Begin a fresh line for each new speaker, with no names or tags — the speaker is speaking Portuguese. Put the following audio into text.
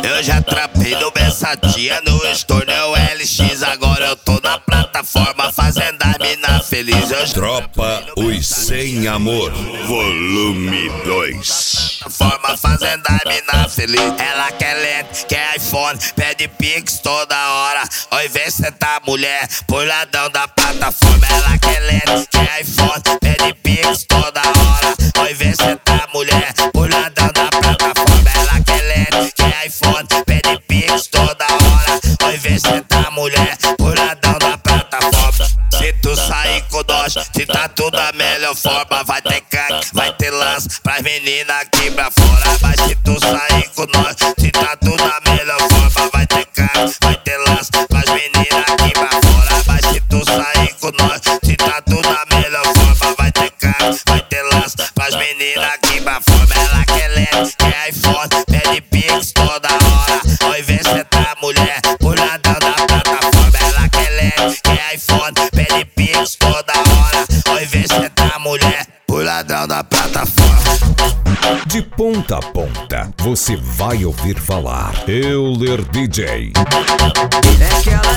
Eu já trampei no Versatia, no Estornel LX. Agora eu tô na plataforma fazendo a mina feliz.
Tropa Os Sem Amor, volume 2.
Plataforma fazendo a mina feliz. Ela quer lente, quer iPhone, pede Pix toda hora. Oi, vê cê tá mulher, por ladrão da plataforma. Ela quer lente, quer iPhone, pede Pix toda hora. Oi, vê cê tá mulher, por ladrão da plataforma. Ela quer lente, quer iPhone, pede Pix toda hora. Oi, vê cê tá mulher, por ladrão da plataforma. Se tu sair com nós, se tá tudo da melhor forma. Vai ter crack, vai ter lance pras meninas aqui pra fora. Mas se tu sair com nós, se tá tudo da melhor forma. Vai ter crack, vai ter lance pras meninas aqui pra fora. Mas se tu sair com nós, se tá tudo da melhor forma. Vai ter crack, vai ter lance pras meninas aqui pra fora. Ela quer lente, quer iPhone, pede Pix toda hora. Oi, vê cê tá mulher, por ladrão da plataforma. Ela quer lente, quer iPhone, pede Pix toda hora. Oi, vê cê tá mulher, por ladrão da plataforma.
De ponta a ponta, você vai ouvir falar Euler DJ.
É que ela